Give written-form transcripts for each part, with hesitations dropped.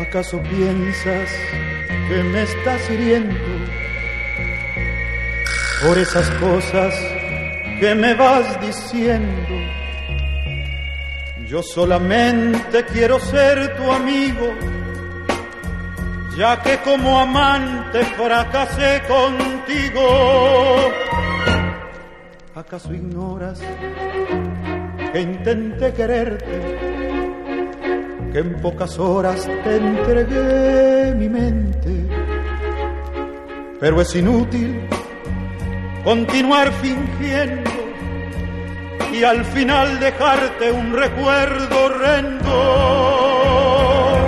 ¿Acaso piensas que me estás hiriendo por esas cosas que me vas diciendo? Yo solamente quiero ser tu amigo, ya que como amante fracasé contigo. ¿Acaso ignoras que intenté quererte, que en pocas horas te entregué mi mente? Pero es inútil continuar fingiendo y al final dejarte un recuerdo horrendo.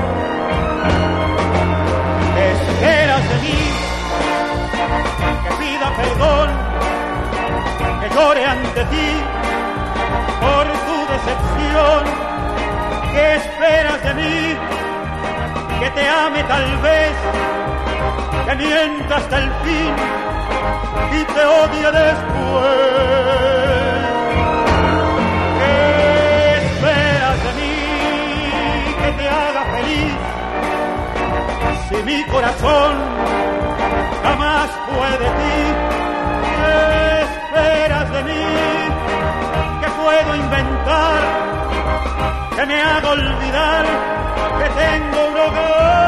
Esperas de mí que pida perdón, que llore ante ti por tu decepción. ¿Qué esperas de mí? Que te ame tal vez, que mienta hasta el fin y te odie después. ¿Qué esperas de mí? Que te haga feliz, si mi corazón jamás fue de ti. ¿Qué esperas de mí? ¿Qué puedo inventar que me haga olvidar que tengo un hogar?